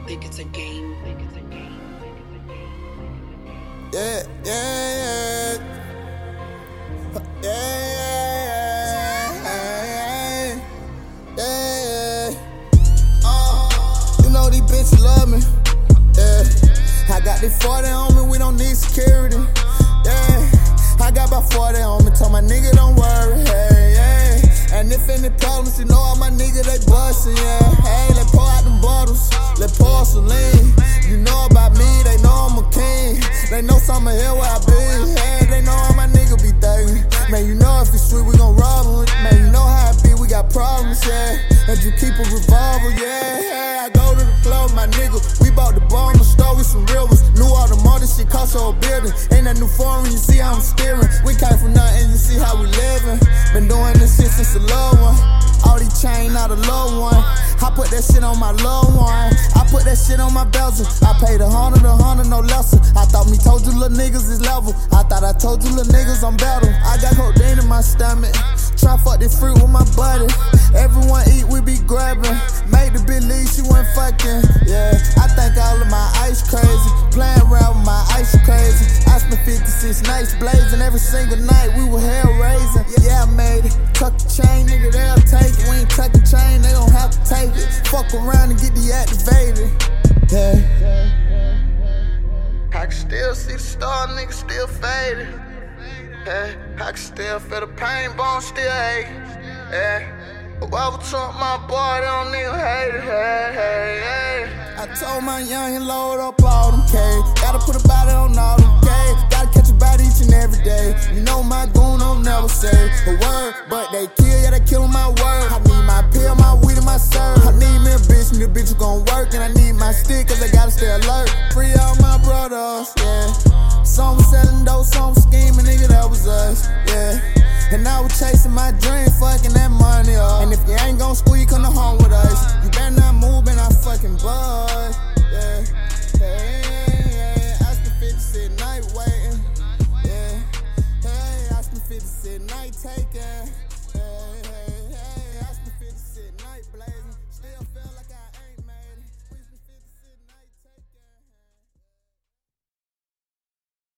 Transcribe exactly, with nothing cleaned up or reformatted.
Think it's a game. Think it's a game. Yeah, yeah, yeah. Yeah, yeah, yeah, yeah. Uh, you know these bitches love me. Yeah. I got this forty on me, we don't need security. Yeah. I got about forty on me, told my nigga don't worry. Hey, yeah. And if any problems, you know all my niggas they bustin', yeah. Hey, let's pour out them bottles, let's pour some lean. You know about me, they know I'm a king. They know some of here where I be. Hey, they know all my niggas be thuggin'. Man, you know if it's sweet, we gon' rob 'em. Man, you know how it be, we got problems, yeah. And you keep a revolver, yeah. Hey, I go to the club, my nigga. We bought the bar in the store with some real ones. Knew all the more, this shit cost a whole building. Ain't that new foreign, you see how I'm steering. We came from nothing, you see how we living. Been doing this shit since a little one. All these chain, not a low one. I put that shit on my low one. I put that shit on my bezel. I paid a hundred, a hundred, no lesser. I thought me told you little niggas is level. I thought I told you little niggas I'm better. I got codeine in my stomach. Try fuck this fruit with my buddy. Everyone eat, we be grabbing. Made the believe she went fucking. Yeah, I think all of my ice crazy. Playing around with my ice crazy. I spent fifty-six nights blazing. Every single night we were hell raising. Yeah, I made it. Tuck the chain, nigga, they'll take it. We ain't tuck the chain, they gon' have to take it. Fuck around and get deactivated. Yeah. I can still see the star, nigga, still faded. Yeah. I can still feel the pain, bone still ache. Yeah. Whoever took my boy, they don't nigga hate it. Hey, hey, hey. I told my youngin' load up all them K. Gotta put a body on all them K. Gotta catch a body each and every day. You know my goon don't never say a word, but they kill, yeah, they kill my word. I need my pill, my word.